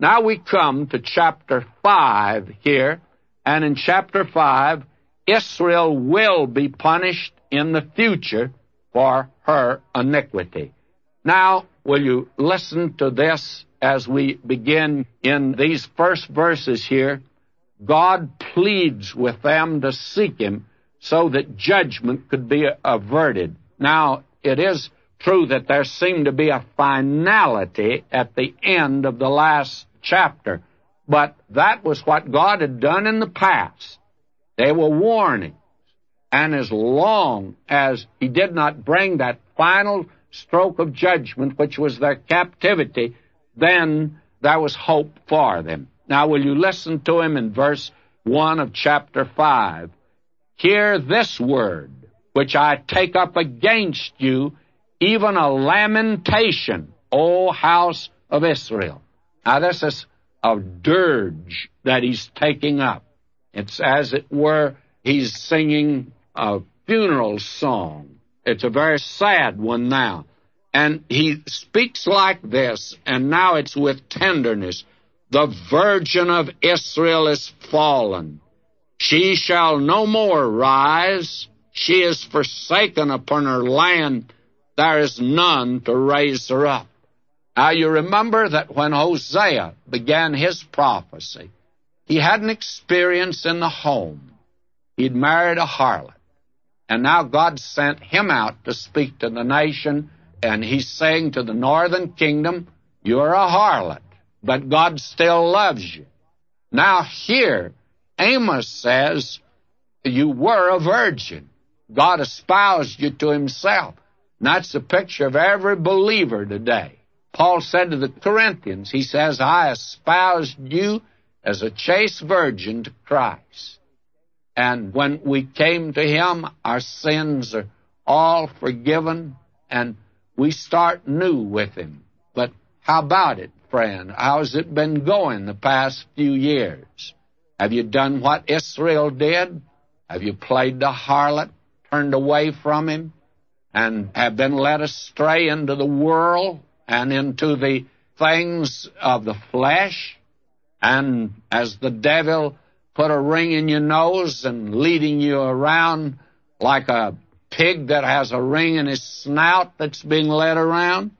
Now we come to chapter 5 here, and in chapter 5, Israel will be punished in the future for her iniquity. Now, will you listen to this as we begin in these first verses here? God pleads with them to seek Him so that judgment could be averted. Now, it is true that there seemed to be a finality at the end of the last chapter, but that was what God had done in the past. They were warnings, and as long as He did not bring that final stroke of judgment, which was their captivity, then there was hope for them. Now, will you listen to Him in verse 1 of chapter 5? Hear this word, which I take up against you, even a lamentation, O house of Israel. Now, this is a dirge that He's taking up. It's as it were, He's singing a funeral song. It's a very sad one now. And He speaks like this, and now it's with tenderness. The virgin of Israel is fallen. She shall no more rise. She is forsaken upon her land. There is none to raise her up. Now you remember that when Hosea began his prophecy, he had an experience in the home. He'd married a harlot. And now God sent him out to speak to the nation, and he's saying to the northern kingdom, you're a harlot, but God still loves you. Now here, Amos says, you were a virgin. God espoused you to Himself. And that's the picture of every believer today. Paul said to the Corinthians, he says, I espoused you as a chaste virgin to Christ. And when we came to Him, our sins are all forgiven, and we start new with Him. But how about it, friend? How's it been going the past few years? Have you done what Israel did? Have you played the harlot, turned away from Him, and have been led astray into the world and into the things of the flesh? And as the devil put a ring in your nose and leading you around like a pig that has a ring in his snout that's being led around?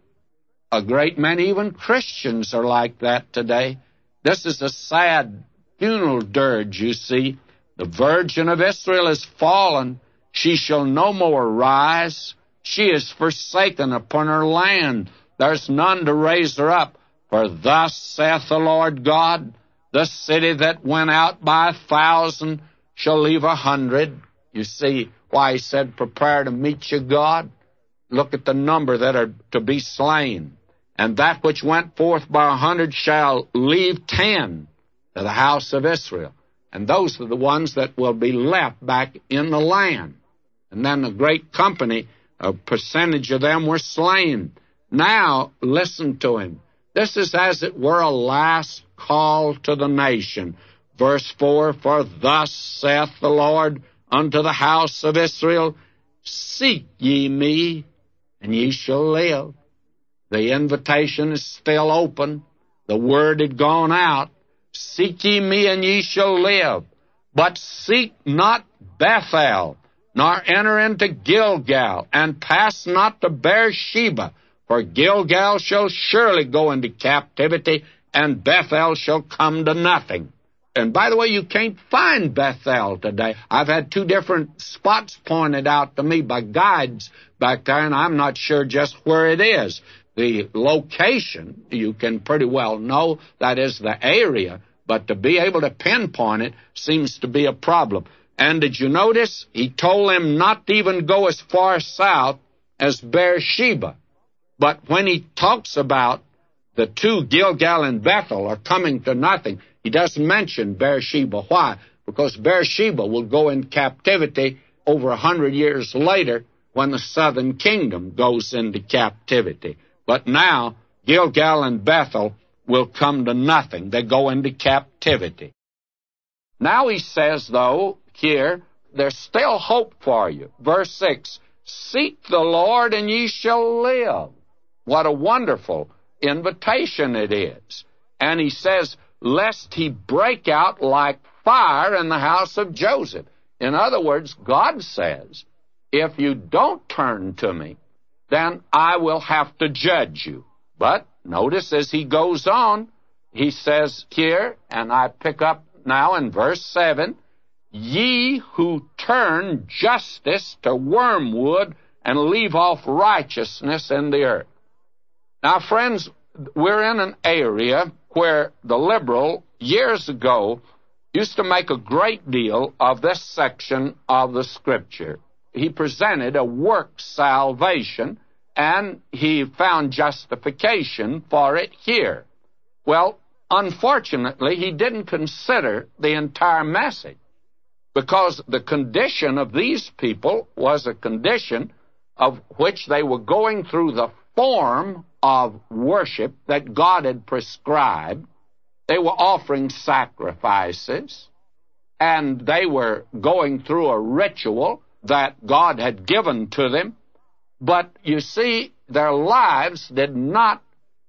A great many, even Christians, are like that today. This is a sad funeral dirge, you see. The virgin of Israel is fallen. She shall no more rise. She is forsaken upon her land. There's none to raise her up. For thus saith the Lord God, the city that went out by 1,000 shall leave 100. You see why He said, prepare to meet your God? Look at the number that are to be slain. And that which went forth by 100 shall leave 10 to the house of Israel. And those are the ones that will be left back in the land. And then a great company, a percentage of them were slain. Now, listen to Him. This is as it were a last call to the nation. Verse 4, for thus saith the Lord unto the house of Israel, seek ye me, and ye shall live. The invitation is still open. The word had gone out. Seek ye me, and ye shall live. But seek not Bethel, nor enter into Gilgal, and pass not to Beersheba, for Gilgal shall surely go into captivity, and Bethel shall come to nothing. And by the way, you can't find Bethel today. I've had 2 different spots pointed out to me by guides back there, and I'm not sure just where it is. The location, you can pretty well know, that is the area, but to be able to pinpoint it seems to be a problem. And did you notice? He told them not to even go as far south as Beersheba. But when he talks about the 2, Gilgal and Bethel, are coming to nothing, he doesn't mention Beersheba. Why? Because Beersheba will go in captivity over 100 years later when the southern kingdom goes into captivity. But now, Gilgal and Bethel will come to nothing. They go into captivity. Now he says, though, here, there's still hope for you. Verse 6, seek the Lord and ye shall live. What a wonderful invitation it is. And he says, lest he break out like fire in the house of Joseph. In other words, God says, if you don't turn to me, then I will have to judge you. But notice as he goes on, he says here, and I pick up now in verse 7, ye who turn justice to wormwood and leave off righteousness in the earth. Now, friends, we're in an area where the liberal, years ago, used to make a great deal of this section of the Scripture. He presented a work salvation, and he found justification for it here. Well, unfortunately, he didn't consider the entire message, because the condition of these people was a condition of which they were going through the form of worship that God had prescribed. They were offering sacrifices, and they were going through a ritual that God had given to them. But you see, their lives did not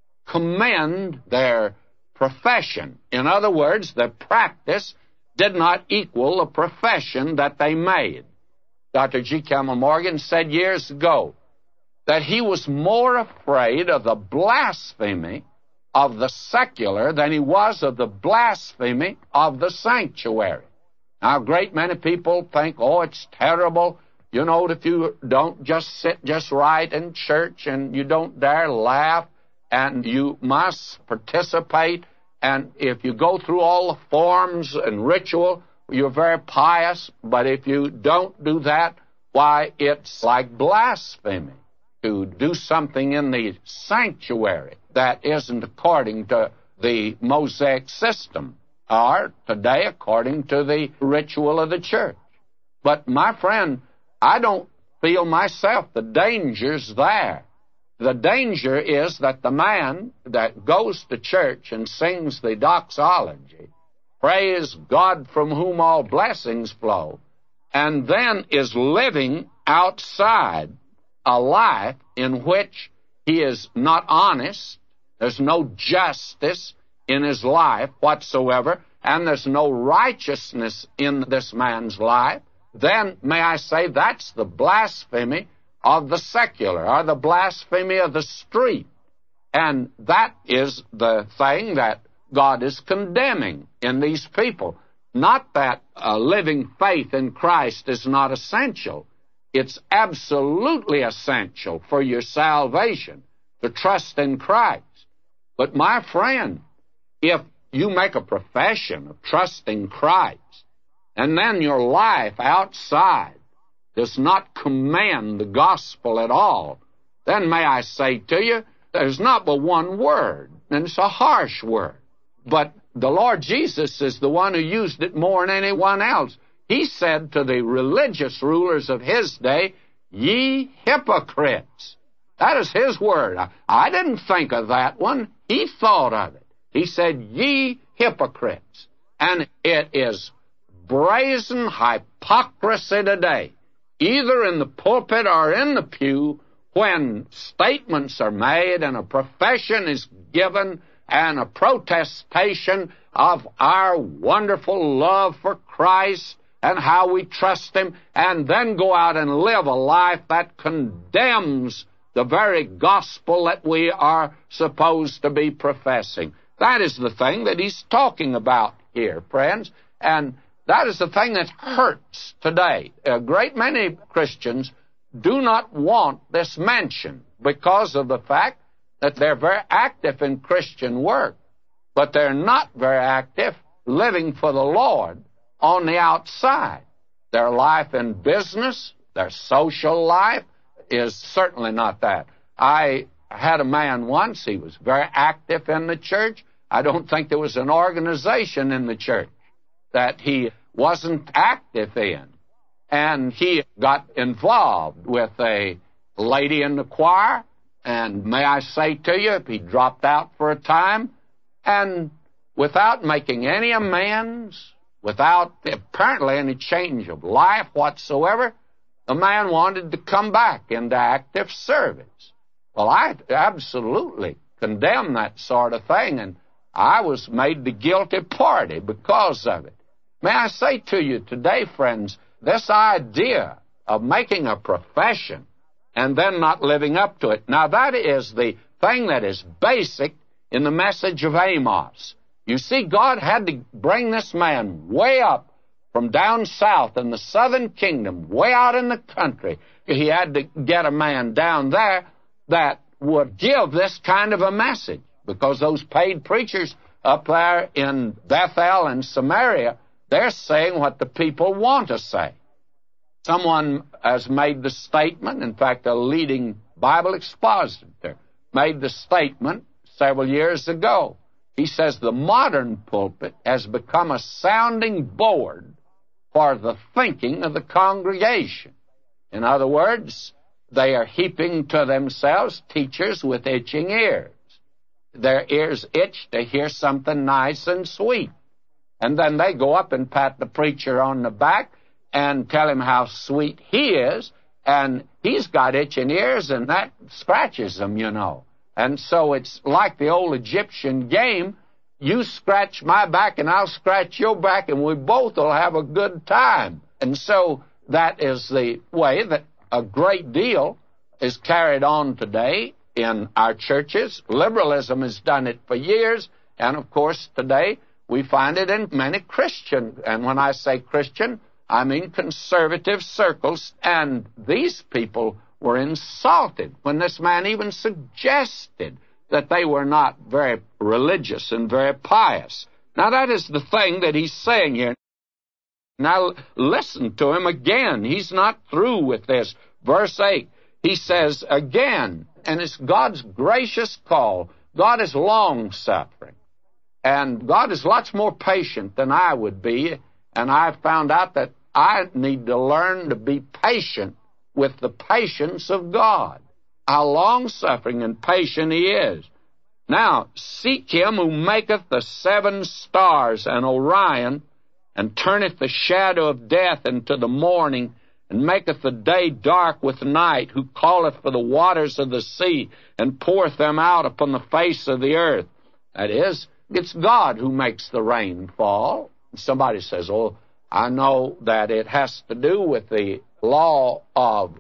commend their profession. In other words, their practice did not equal the profession that they made. Dr. G. Campbell Morgan said years ago that he was more afraid of the blasphemy of the secular than he was of the blasphemy of the sanctuary. Now, a great many people think, oh, it's terrible, you know, if you don't just sit just right in church and you don't dare laugh and you must participate, and if you go through all the forms and ritual, you're very pious, but if you don't do that, why, it's like blasphemy to do something in the sanctuary that isn't according to the Mosaic system, or today according to the ritual of the church. But my friend, I don't feel myself the danger's there. The danger is that the man that goes to church and sings the doxology, praise God from whom all blessings flow, and then is living outside a life in which he is not honest, there's no justice in his life whatsoever, and there's no righteousness in this man's life, then may I say that's the blasphemy of the secular, or the blasphemy of the street. And that is the thing that God is condemning in these people. Not that living faith in Christ is not essential. It's absolutely essential for your salvation to trust in Christ. But my friend, if you make a profession of trusting Christ, and then your life outside does not command the gospel at all, then may I say to you, there's not but one word, and it's a harsh word. But the Lord Jesus is the one who used it more than anyone else. He said to the religious rulers of his day, ye hypocrites. That is his word. I didn't think of that one. He thought of it. He said, ye hypocrites. And it is brazen hypocrisy today, either in the pulpit or in the pew, when statements are made and a profession is given and a protestation of our wonderful love for Christ and how we trust Him, and then go out and live a life that condemns the very gospel that we are supposed to be professing. That is the thing that he's talking about here, friends, and that is the thing that hurts today. A great many Christians do not want this mentioned because of the fact that they're very active in Christian work, but they're not very active living for the Lord on the outside. Their life in business, their social life is certainly not that. I had a man once, he was very active in the church. I don't think there was an organization in the church that he wasn't active in. And he got involved with a lady in the choir, and may I say to you, he dropped out for a time, and without making any amends, without apparently any change of life whatsoever, the man wanted to come back into active service. Well, I absolutely condemn that sort of thing, and I was made the guilty party because of it. May I say to you today, friends, this idea of making a profession and then not living up to it, now that is the thing that is basic in the message of Amos. You see, God had to bring this man way up from down south in the southern kingdom, way out in the country. He had to get a man down there that would give this kind of a message, because those paid preachers up there in Bethel and Samaria, they're saying what the people want to say. Someone has made the statement, in fact, a leading Bible expositor made the statement several years ago. He says the modern pulpit has become a sounding board for the thinking of the congregation. In other words, they are heaping to themselves teachers with itching ears. Their ears itch to hear something nice and sweet. And then they go up and pat the preacher on the back and tell him how sweet he is, and he's got itching ears, and that scratches them, you know. And so it's like the old Egyptian game. You scratch my back and I'll scratch your back, and we both will have a good time. And so that is the way that a great deal is carried on today in our churches. Liberalism has done it for years, and of course today we find it in many Christian, and when I say Christian, I mean conservative circles, and these people were insulted when this man even suggested that they were not very religious and very pious. Now that is the thing that he's saying here. Now listen to him again. He's not through with this. Verse 8, he says again, and it's God's gracious call. God is long-suffering, and God is lots more patient than I would be, and I've found out that I need to learn to be patient with the patience of God. How long-suffering and patient he is. Now, seek him who maketh the 7 stars and Orion, and turneth the shadow of death into the morning, and maketh the day dark with night, who calleth for the waters of the sea, and poureth them out upon the face of the earth. That is, it's God who makes the rain fall. Somebody says, oh, I know that it has to do with the law of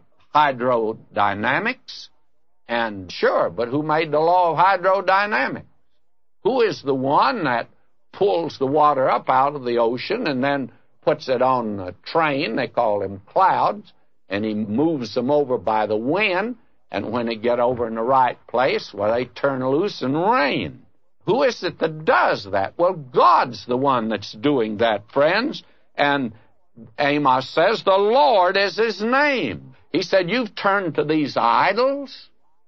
hydrodynamics, and sure, but who made the law of hydrodynamics? Who is the one that pulls the water up out of the ocean and then puts it on a train? They call them clouds, and he moves them over by the wind, and when they get over in the right place, well, they turn loose and rain. Who is it that does that? Well, God's the one that's doing that, friends. And Amos says, the Lord is his name. He said, you've turned to these idols,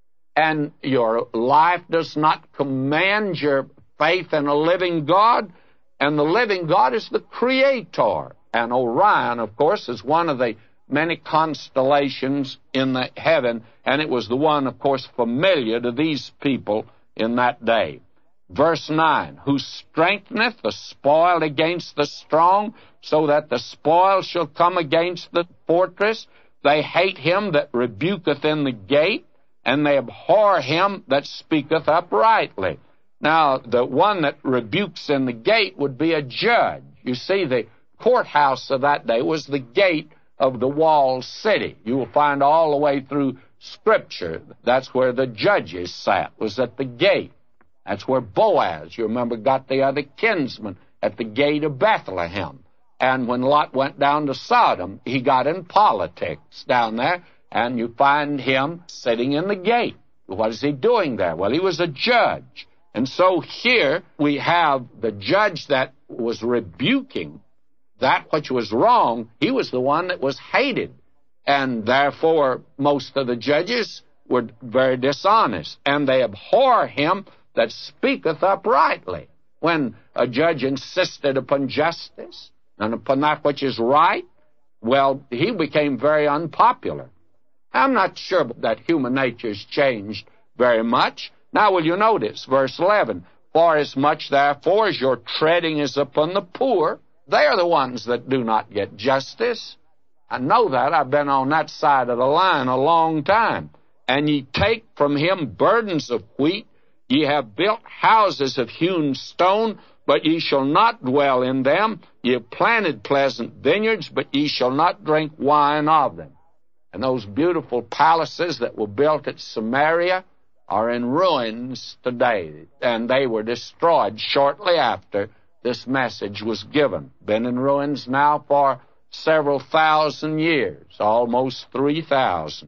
and your life does not command your faith in a living God, and the living God is the Creator. And Orion, of course, is one of the many constellations in the heaven, and it was the one, of course, familiar to these people in that day. Verse 9, who strengtheneth the spoiled against the strong, so that the spoil shall come against the fortress. They hate him that rebuketh in the gate, and they abhor him that speaketh uprightly. Now, the one that rebukes in the gate would be a judge. You see, the courthouse of that day was the gate of the walled city. You will find all the way through Scripture, that's where the judges sat, was at the gate. That's where Boaz, you remember, got the other kinsman at the gate of Bethlehem. And when Lot went down to Sodom, he got in politics down there, and you find him sitting in the gate. What is he doing there? Well, he was a judge. And so here we have the judge that was rebuking that which was wrong. He was the one that was hated. And therefore, most of the judges were very dishonest, and they abhor him that speaketh uprightly. When a judge insisted upon justice and upon that which is right, well, he became very unpopular. I'm not sure that human nature has changed very much. Now, will you notice, verse 11, for as much, therefore, as your treading is upon the poor, they are the ones that do not get justice. I know that. I've been on that side of the line a long time. And ye take from him burdens of wheat, Ye have built houses of hewn stone, but ye shall not dwell in them. Ye have planted pleasant vineyards, but ye shall not drink wine of them. And those beautiful palaces that were built at Samaria are in ruins today, and they were destroyed shortly after this message was given. Been in ruins now for several thousand years, almost 3,000.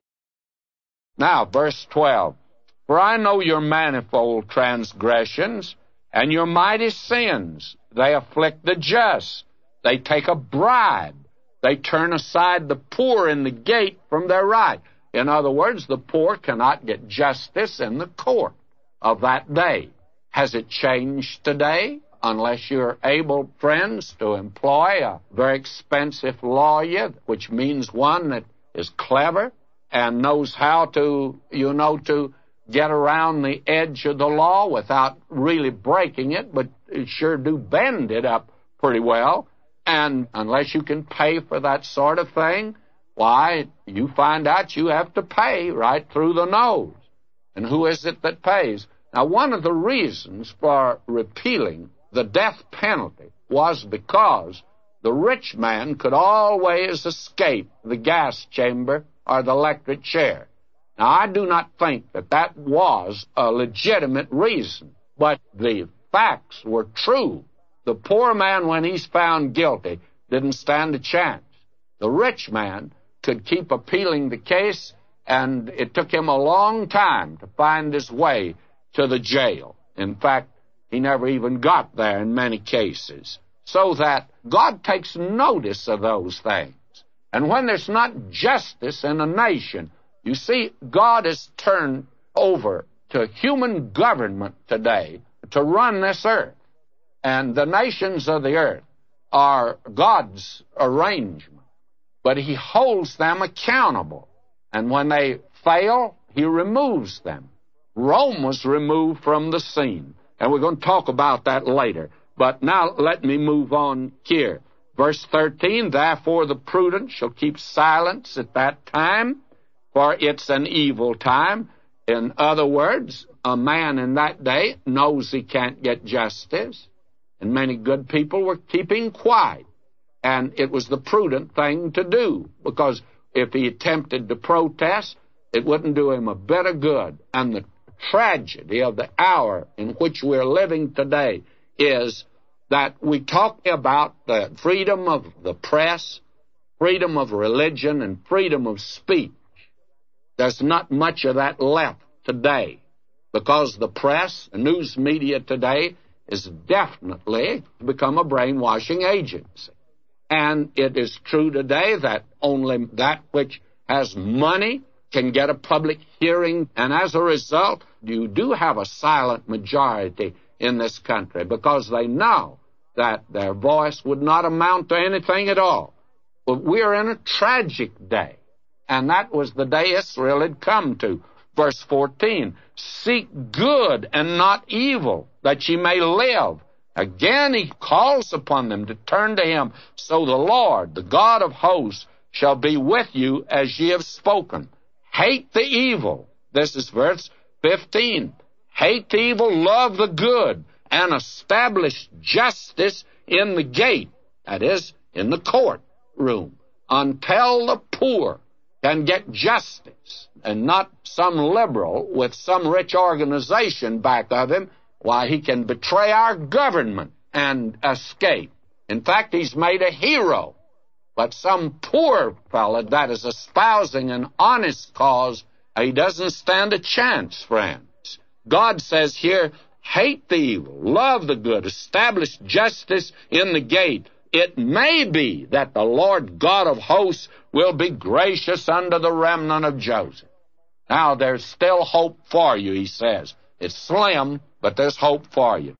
Now, verse 12. For I know your manifold transgressions and your mighty sins. They afflict the just. They take a bribe. They turn aside the poor in the gate from their right. In other words, the poor cannot get justice in the court of that day. Has it changed today? Unless you're able, friends, to employ a very expensive lawyer, which means one that is clever and knows how to, to get around the edge of the law without really breaking it, but sure do bend it up pretty well. And unless you can pay for that sort of thing, why, you find out you have to pay right through the nose. And who is it that pays? Now, one of the reasons for repealing the death penalty was because the rich man could always escape the gas chamber or the electric chair. Now, I do not think that that was a legitimate reason, but the facts were true. The poor man, when he's found guilty, didn't stand a chance. The rich man could keep appealing the case, and it took him a long time to find his way to the jail. In fact, he never even got there in many cases. So that God takes notice of those things. And when there's not justice in a nation, you see, God has turned over to human government today to run this earth. And the nations of the earth are God's arrangement. But He holds them accountable. And when they fail, He removes them. Rome was removed from the scene. And we're going to talk about that later. But now let me move on here. Verse 13, therefore the prudent shall keep silence at that time, for it's an evil time. In other words, a man in that day knows he can't get justice, and many good people were keeping quiet. And it was the prudent thing to do, because if he attempted to protest, it wouldn't do him a bit of good. And the tragedy of the hour in which we're living today is that we talk about the freedom of the press, freedom of religion, and freedom of speech. There's not much of that left today, because the press, the news media today, is definitely become a brainwashing agency. And it is true today that only that which has money can get a public hearing, and as a result, you do have a silent majority in this country, because they know that their voice would not amount to anything at all. But we're in a tragic day, and that was the day Israel had come to. Verse 14, seek good and not evil, that ye may live. Again he calls upon them to turn to him. So the Lord, the God of hosts, shall be with you as ye have spoken. Hate the evil. This is verse 15. Hate the evil, love the good, and establish justice in the gate, that is, in the courtroom, until the poor can get justice, and not some liberal with some rich organization back of him. Why, he can betray our government and escape. In fact, he's made a hero. But some poor fellow that is espousing an honest cause, he doesn't stand a chance, friends. God says here, hate the evil, love the good, establish justice in the gate. It may be that the Lord God of hosts will be gracious unto the remnant of Joseph. Now, there's still hope for you, he says. It's slim, but there's hope for you.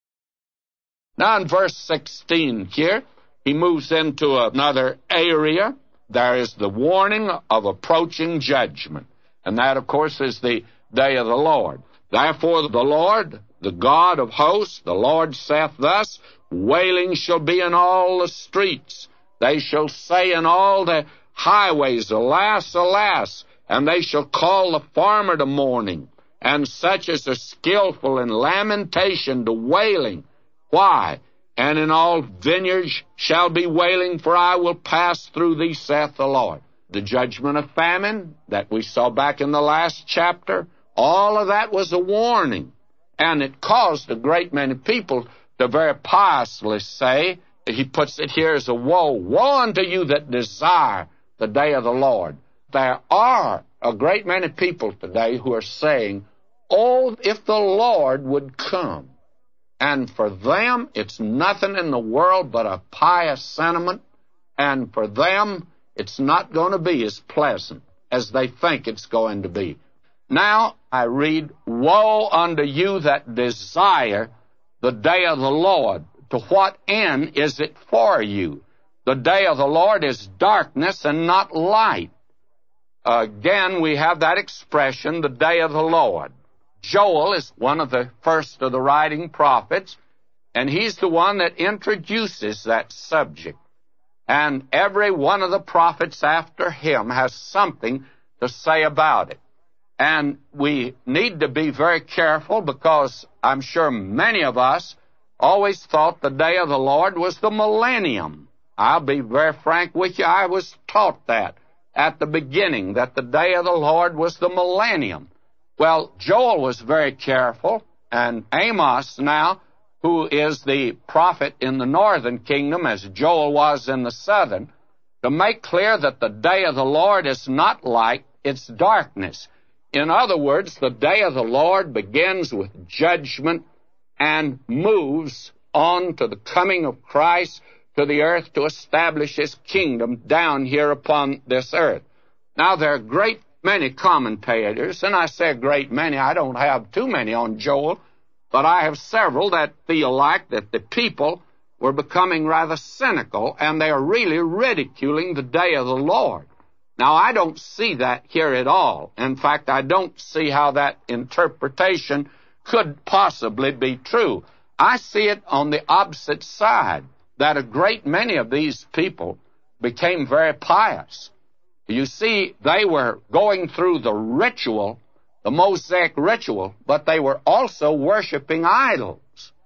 Now, in verse 16 here, he moves into another area. There is the warning of approaching judgment. And that, of course, is the day of the Lord. Therefore, the Lord, the God of hosts, the Lord saith thus, wailing shall be in all the streets. They shall say in all the highways, alas, alas. And they shall call the farmer to mourning, and such as are skillful in lamentation to wailing. Why? And in all vineyards shall be wailing, for I will pass through thee, saith the Lord. The judgment of famine that we saw back in the last chapter, all of that was a warning. And it caused a great many people to very piously say, he puts it here as a woe. Woe unto you that desire the day of the Lord. There are a great many people today who are saying, oh, if the Lord would come. And for them, it's nothing in the world but a pious sentiment. And for them, it's not going to be as pleasant as they think it's going to be. Now, I read, woe unto you that desire the day of the Lord. To what end is it for you? The day of the Lord is darkness and not light. Again, we have that expression, the day of the Lord. Joel is one of the first of the writing prophets, and he's the one that introduces that subject. And every one of the prophets after him has something to say about it. And we need to be very careful, because I'm sure many of us always thought the day of the Lord was the millennium. I'll be very frank with you, I was taught that at the beginning, that the day of the Lord was the millennium. Well, Joel was very careful, and Amos now, who is the prophet in the northern kingdom, as Joel was in the southern, to make clear that the day of the Lord is not light, it's darkness. In other words, the day of the Lord begins with judgment and moves on to the coming of Christ to the earth to establish his kingdom down here upon this earth. Now, there are a great many commentators, and I say a great many, I don't have too many on Joel, but I have several that feel like that the people were becoming rather cynical, and they are really ridiculing the day of the Lord. Now, I don't see that here at all. In fact, I don't see how that interpretation could possibly be true. I see it on the opposite side, that a great many of these people became very pious. You see, they were going through the ritual, the Mosaic ritual, but they were also worshiping idols.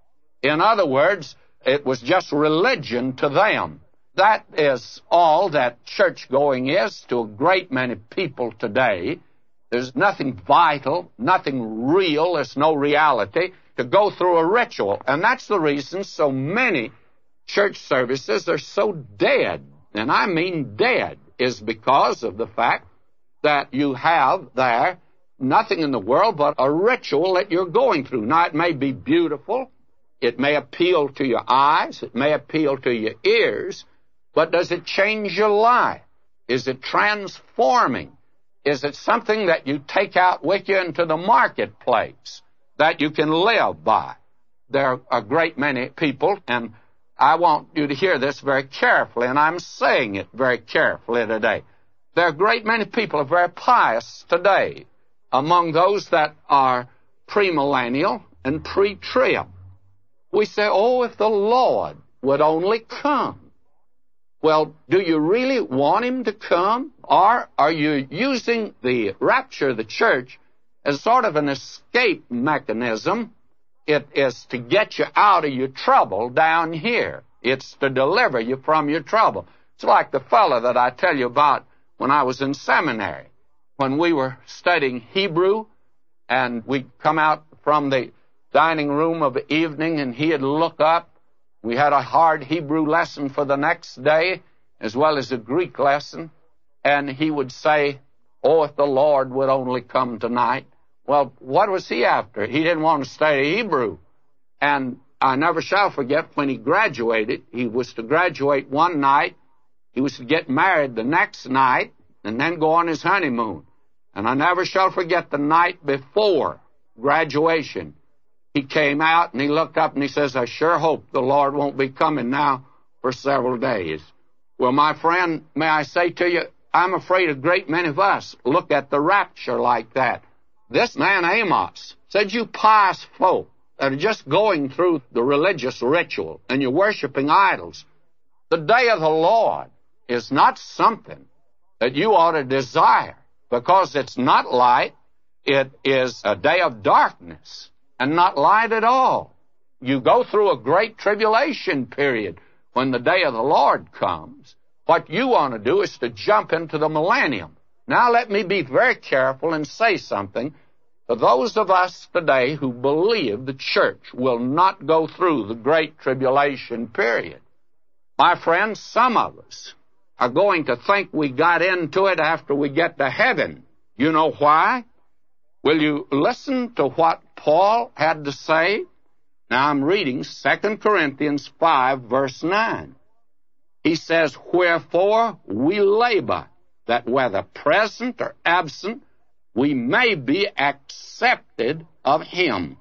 In other words, it was just religion to them. That is all that church-going is to a great many people today. There's nothing vital, nothing real, there's no reality to go through a ritual. And that's the reason so many church services are so dead, and I mean dead, is because of the fact that you have there nothing in the world but a ritual that you're going through. Now, it may be beautiful, it may appeal to your eyes, it may appeal to your ears, but does it change your life? Is it transforming? Is it something that you take out with you into the marketplace that you can live by? There are a great many people, and I want you to hear this very carefully, and I'm saying it very carefully today. There are a great many people who are very pious today, among those that are premillennial and pre-trib. We say, oh, if the Lord would only come. Well, do you really want him to come? Or are you using the rapture of the church as sort of an escape mechanism? It is to get you out of your trouble down here. It's to deliver you from your trouble. It's like the fellow that I tell you about when I was in seminary. When we were studying Hebrew, and we'd come out from the dining room of the evening, and he'd look up. We had a hard Hebrew lesson for the next day, as well as a Greek lesson, and he would say, oh, if the Lord would only come tonight. Well, what was he after? He didn't want to study Hebrew. And I never shall forget when he graduated. He was to graduate one night. He was to get married the next night and then go on his honeymoon. And I never shall forget the night before graduation. He came out and he looked up and he says, I sure hope the Lord won't be coming now for several days. Well, my friend, may I say to you, I'm afraid a great many of us look at the rapture like that. This man Amos said, you pious folk that are just going through the religious ritual and you're worshiping idols, the day of the Lord is not something that you ought to desire, because it's not light, it is a day of darkness and not light at all. You go through a great tribulation period when the day of the Lord comes. What you want to do is to jump into the millennium. Now let me be very careful and say something to those of us today who believe the church will not go through the great tribulation period. My friends, some of us are going to think we got into it after we get to heaven. You know why? Will you listen to what Paul had to say? Now I'm reading 2 Corinthians 5, verse 9. He says, "Wherefore we labor, that whether present or absent, we may be accepted of him.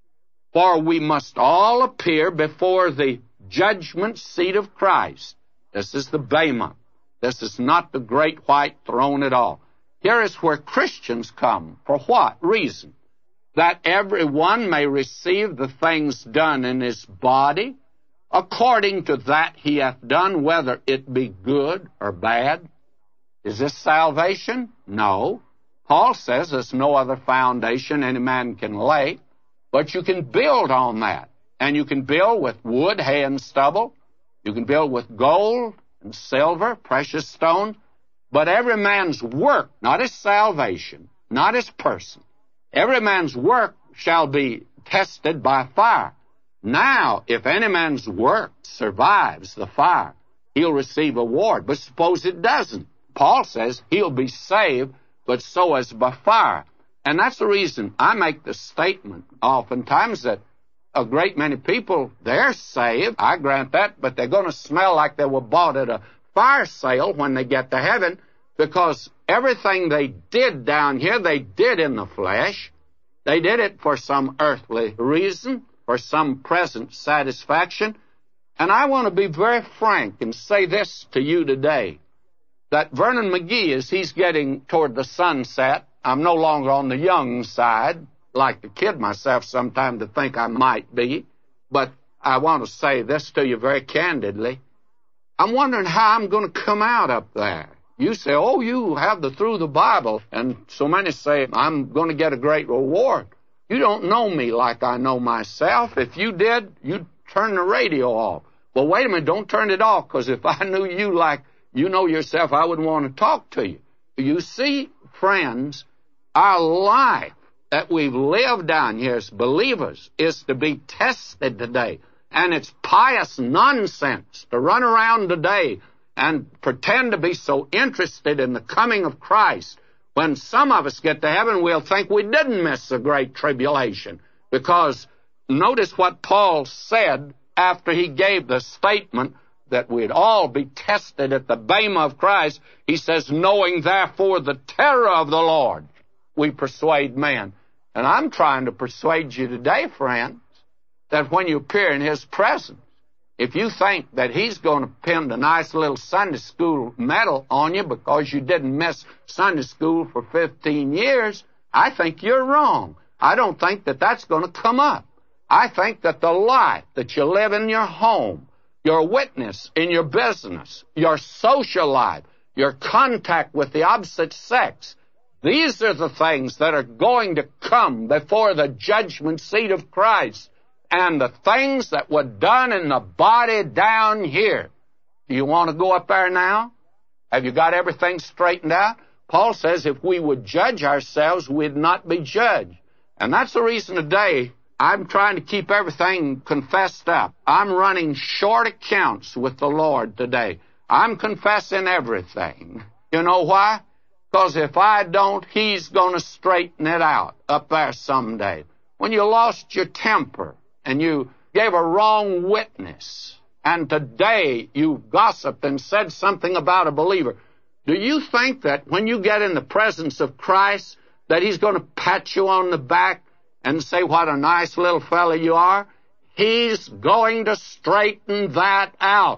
For we must all appear before the judgment seat of Christ." This is the Bema. This is not the great white throne at all. Here is where Christians come. For what reason? That every one may receive the things done in his body, according to that he hath done, whether it be good or bad. Is this salvation? No. Paul says there's no other foundation any man can lay, but you can build on that. And you can build with wood, hay, and stubble. You can build with gold and silver, precious stones. But every man's work, not his salvation, not his person, every man's work shall be tested by fire. Now, if any man's work survives the fire, he'll receive a reward. But suppose it doesn't. Paul says he'll be saved, but so as by fire. And that's the reason I make the statement oftentimes that a great many people, they're saved, I grant that, but they're going to smell like they were bought at a fire sale when they get to heaven, because everything they did down here, they did in the flesh. They did it for some earthly reason, for some present satisfaction. And I want to be very frank and say this to you today, that Vernon McGee, as he's getting toward the sunset, I'm no longer on the young side, like to kid myself sometime to think I might be, but I want to say this to you very candidly. I'm wondering how I'm going to come out up there. You say, oh, you have through the Bible, and so many say, I'm going to get a great reward. You don't know me like I know myself. If you did, you'd turn the radio off. Well, wait a minute, don't turn it off, because if I knew you like you know yourself, I wouldn't want to talk to you. You see, friends, our life that we've lived down here as believers is to be tested today. And it's pious nonsense to run around today and pretend to be so interested in the coming of Christ. When some of us get to heaven, we'll think we didn't miss the great tribulation. Because notice what Paul said after he gave the statement that we'd all be tested at the Bema of Christ. He says, knowing therefore the terror of the Lord, we persuade man. And I'm trying to persuade you today, friends, that when you appear in his presence, if you think that he's going to pin a nice little Sunday school medal on you because you didn't miss Sunday school for 15 years, I think you're wrong. I don't think that that's going to come up. I think that the life that you live in your home, your witness in your business, your social life, your contact with the opposite sex, these are the things that are going to come before the judgment seat of Christ. And the things that were done in the body down here. Do you want to go up there now? Have you got everything straightened out? Paul says if we would judge ourselves, we'd not be judged. And that's the reason today I'm trying to keep everything confessed up. I'm running short accounts with the Lord today. I'm confessing everything. You know why? Because if I don't, he's going to straighten it out up there someday. When you lost your temper, and you gave a wrong witness, and today you've gossiped and said something about a believer, do you think that when you get in the presence of Christ that he's going to pat you on the back and say what a nice little fellow you are? He's going to straighten that out.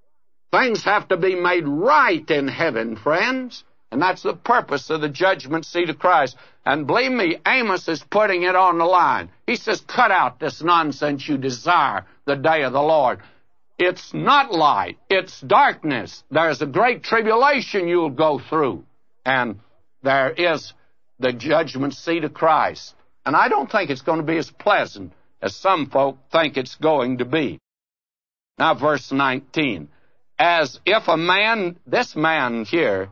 Things have to be made right in heaven, friends. And that's the purpose of the judgment seat of Christ. And believe me, Amos is putting it on the line. He says, cut out this nonsense you desire the day of the Lord. It's not light. It's darkness. There's a great tribulation you'll go through. And there is the judgment seat of Christ. And I don't think it's going to be as pleasant as some folk think it's going to be. Now, verse 19. As if a man, this man here,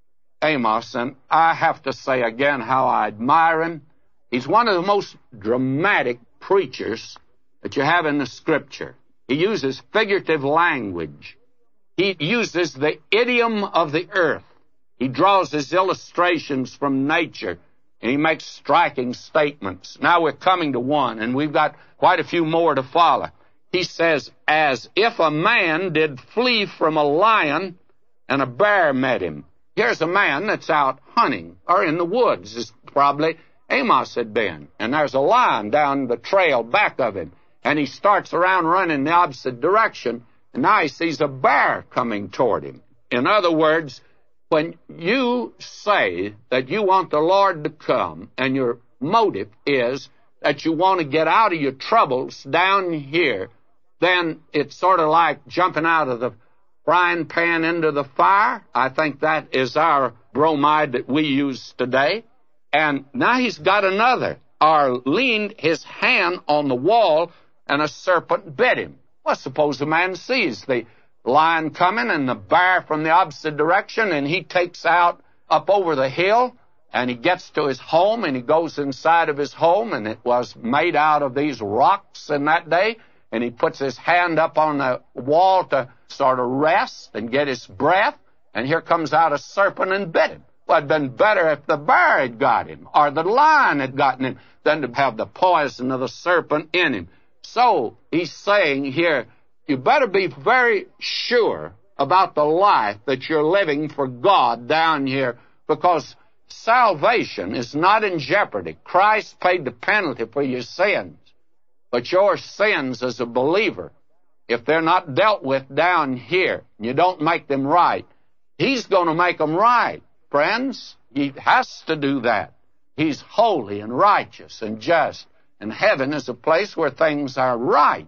Amos, and I have to say again how I admire him. He's one of the most dramatic preachers that you have in the Scripture. He uses figurative language. He uses the idiom of the earth. He draws his illustrations from nature, and he makes striking statements. Now we're coming to one, and we've got quite a few more to follow. He says, as if a man did flee from a lion and a bear met him. Here's a man that's out hunting, or in the woods, as probably Amos had been. And there's a lion down the trail back of him. And he starts around running the opposite direction, and now he sees a bear coming toward him. In other words, when you say that you want the Lord to come, and your motive is that you want to get out of your troubles down here, then it's sort of like jumping out of the frying pan into the fire. I think that is our bromide that we use today. And now he's got another, or leaned his hand on the wall, and a serpent bit him. Well, suppose the man sees the lion coming and the bear from the opposite direction, and he takes out up over the hill, and he gets to his home, and he goes inside of his home, and it was made out of these rocks in that day, and he puts his hand up on the wall to sort of rest and get his breath, and here comes out a serpent and bit him. Well, it'd been better if the bear had got him, or the lion had gotten him, than to have the poison of the serpent in him. So, he's saying here, you better be very sure about the life that you're living for God down here, because salvation is not in jeopardy. Christ paid the penalty for your sins. But your sins as a believer, if they're not dealt with down here, you don't make them right, He's going to make them right, friends. He has to do that. He's holy and righteous and just, and heaven is a place where things are right.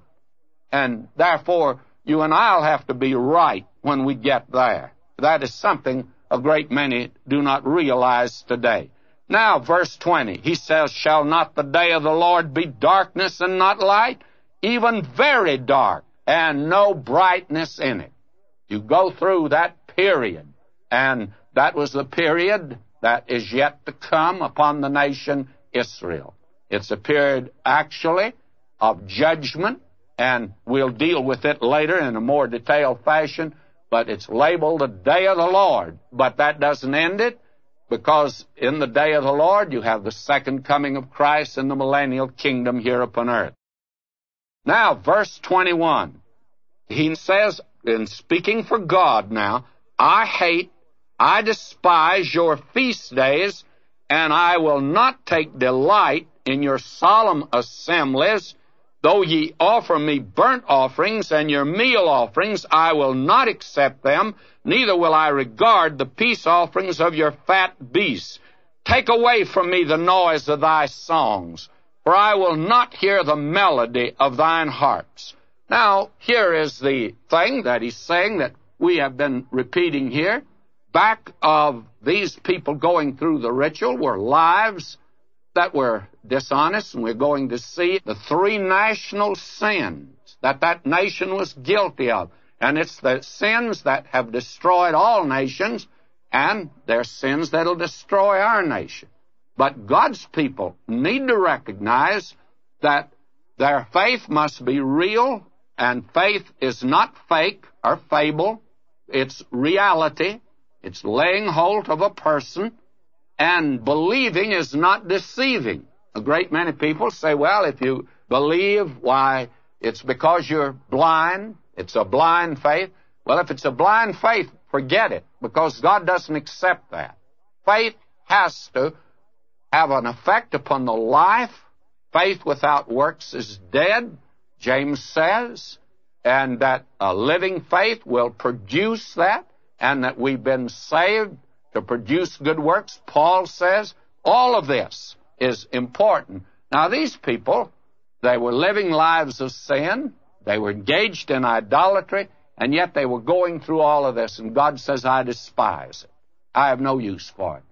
And therefore, you and I'll have to be right when we get there. That is something a great many do not realize today. Now, verse 20, he says, shall not the day of the Lord be darkness and not light, even very dark, and no brightness in it? You go through that period, and that was the period that is yet to come upon the nation Israel. It's a period, actually, of judgment, and we'll deal with it later in a more detailed fashion, but it's labeled the day of the Lord. But that doesn't end it, because in the day of the Lord you have the second coming of Christ and the millennial kingdom here upon earth. Now, verse 21, he says, in speaking for God now, I despise your feast days, and I will not take delight in your solemn assemblies. Though ye offer me burnt offerings and your meal offerings, I will not accept them, neither will I regard the peace offerings of your fat beasts. Take away from me the noise of thy songs, for I will not hear the melody of thine harps. Now, here is the thing that he's saying that we have been repeating here. Back of these people going through the ritual were lives that were dishonest, and we're going to see the three national sins that nation was guilty of. And it's the sins that have destroyed all nations, and they're sins that'll destroy our nation. But God's people need to recognize that their faith must be real, and faith is not fake or fable. It's reality. It's laying hold of a person, and believing is not deceiving. A great many people say, well, if you believe, why, it's because you're blind. It's a blind faith. Well, if it's a blind faith, forget it, because God doesn't accept that. Faith has to have an effect upon the life. Faith without works is dead, James says, and that a living faith will produce that, and that we've been saved to produce good works, Paul says. All of this is important. Now, these people, they were living lives of sin, they were engaged in idolatry, and yet they were going through all of this, and God says, I despise it. I have no use for it.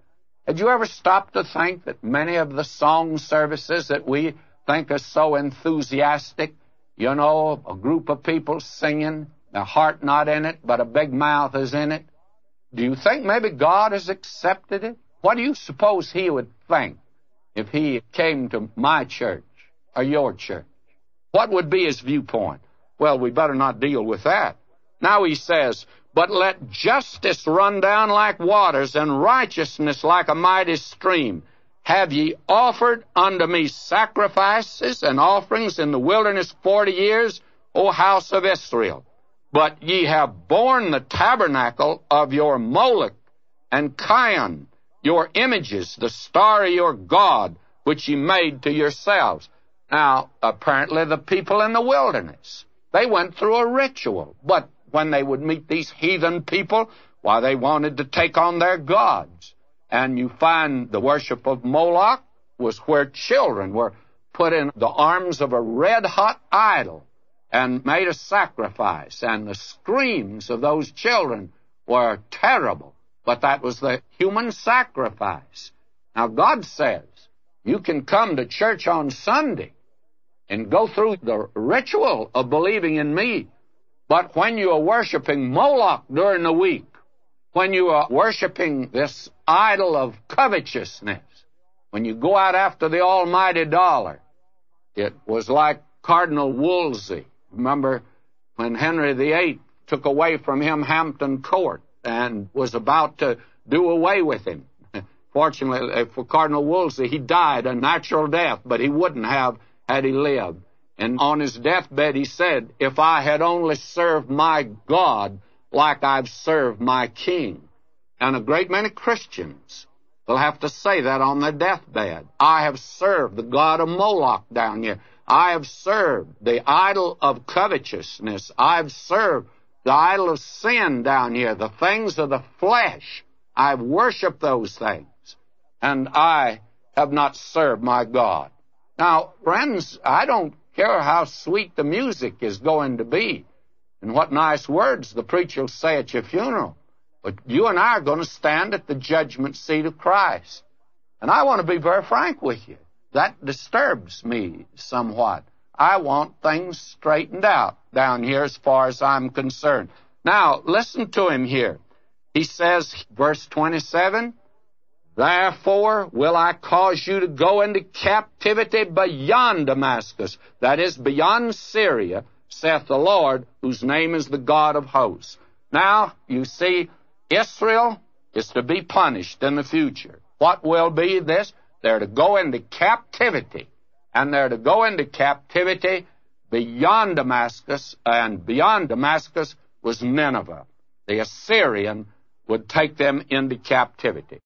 Had you ever stopped to think that many of the song services that we think are so enthusiastic, you know, a group of people singing, their heart not in it, but a big mouth is in it? Do you think maybe God has accepted it? What do you suppose He would think if He came to my church or your church? What would be His viewpoint? Well, we better not deal with that. Now He says, but let justice run down like waters, and righteousness like a mighty stream. Have ye offered unto me sacrifices and offerings in the wilderness 40 years, O house of Israel? But ye have borne the tabernacle of your Moloch and Chion, your images, the star of your God, which ye made to yourselves. Now, apparently the people in the wilderness, they went through a ritual, but when they would meet these heathen people, why, they wanted to take on their gods. And you find the worship of Moloch was where children were put in the arms of a red-hot idol and made a sacrifice. And the screams of those children were terrible, but that was the human sacrifice. Now, God says, you can come to church on Sunday and go through the ritual of believing in me, but when you are worshiping Moloch during the week, when you are worshiping this idol of covetousness, when you go out after the almighty dollar, it was like Cardinal Wolsey. Remember when Henry VIII took away from him Hampton Court and was about to do away with him. Fortunately for Cardinal Wolsey, he died a natural death, but he wouldn't have had he lived. And on his deathbed he said, if I had only served my God like I've served my king. And a great many Christians will have to say that on their deathbed. I have served the god of Moloch down here. I have served the idol of covetousness. I've served the idol of sin down here, the things of the flesh. I've worshiped those things, and I have not served my God. Now, friends, I don't care how sweet the music is going to be and what nice words the preacher will say at your funeral, but you and I are going to stand at the judgment seat of Christ. And I want to be very frank with you. That disturbs me somewhat. I want things straightened out down here as far as I'm concerned. Now, listen to him here. He says, verse 27, therefore will I cause you to go into captivity beyond Damascus, that is, beyond Syria, saith the Lord, whose name is the God of hosts. Now, you see, Israel is to be punished in the future. What will be this? They're to go into captivity, and they're to go into captivity beyond Damascus, and beyond Damascus was Nineveh. The Assyrian would take them into captivity.